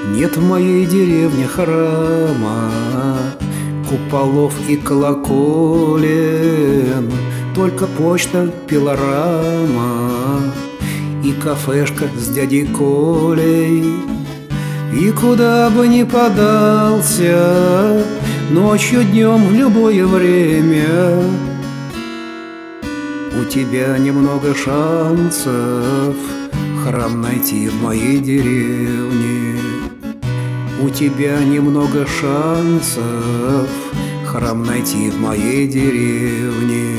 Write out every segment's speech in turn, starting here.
Нет в моей деревне храма, куполов и колоколен, только почта, пилорама и кафешка с дядей Колей. И куда бы ни подался, ночью, днем, в любое время, у тебя немного шансов храм найти в моей деревне. У тебя немного шансов храм найти в моей деревне.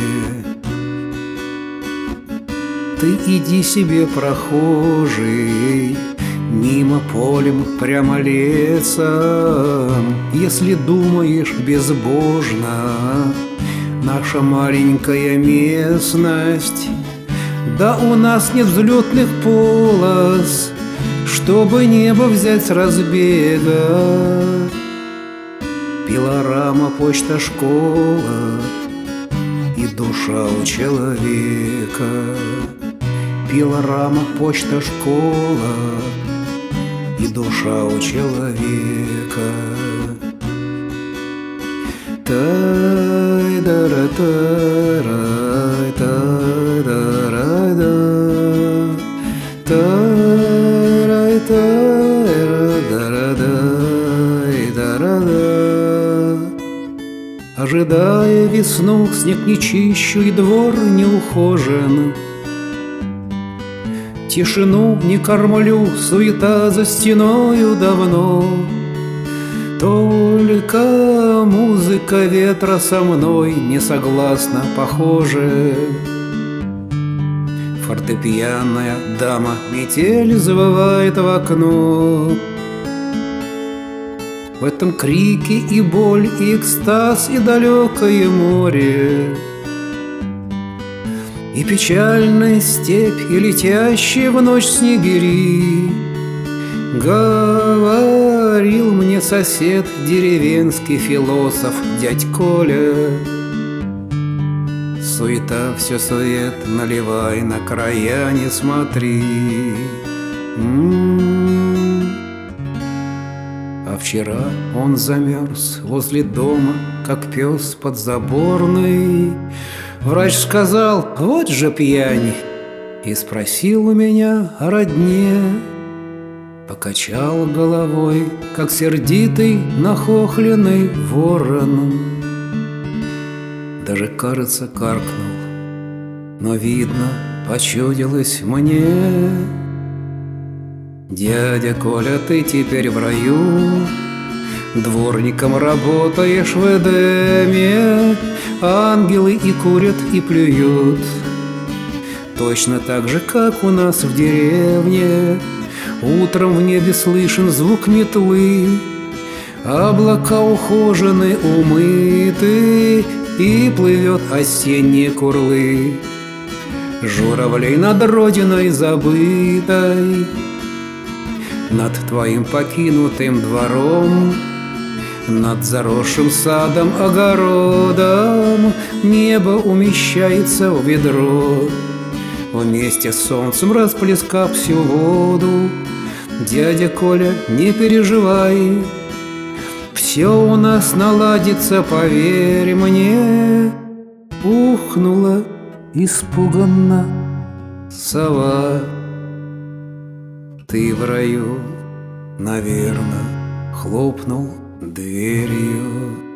Ты иди себе, прохожий, мимо полем, прямо лесом, если думаешь безбожно, наша маленькая местность. Да у нас нет взлетных полос, чтобы небо взять с разбега. Пилорама, почта, школа и душа у человека. Пилорама, почта, школа и душа у человека. Тай-да-ра-та-рай, тай-да-ра-да, тай-рай-тай-ра-да-ра-дай-да-ра-да. Ожидая весну, снег не чищу и двор не ухожен. Тишину не кормлю, суета за стеною давно. Только музыка ветра со мной не согласна, похоже. Фортепианная дама метель завывает в окно. В этом крике и боль, и экстаз, и далекое море, и печальная степь, и летящие в ночь снегири. Говорил мне сосед, деревенский философ, дядь Коля: суета все сует, наливай, на края не смотри. А вчера он замерз возле дома, как пес подзаборный. Врач сказал: вот же пьянь, и спросил у меня о родне. Покачал головой, как сердитый нахохленный ворон. Даже, кажется, каркнул, но, видно, почудилось мне. Дядя Коля, ты теперь в раю, дворником работаешь в Эдеме. Ангелы и курят, и плюют, точно так же, как у нас в деревне. Утром в небе слышен звук метлы, облака ухожены, умыты, и плывет осенние курлы. Журавлей над родиной забытой, над твоим покинутым двором, над заросшим садом, огородом небо умещается в ведро. Вместе с солнцем расплескав всю воду, дядя Коля, не переживай, все у нас наладится, поверь мне. Ухнула испуганно сова. Ты в раю, наверно, хлопнул дверью.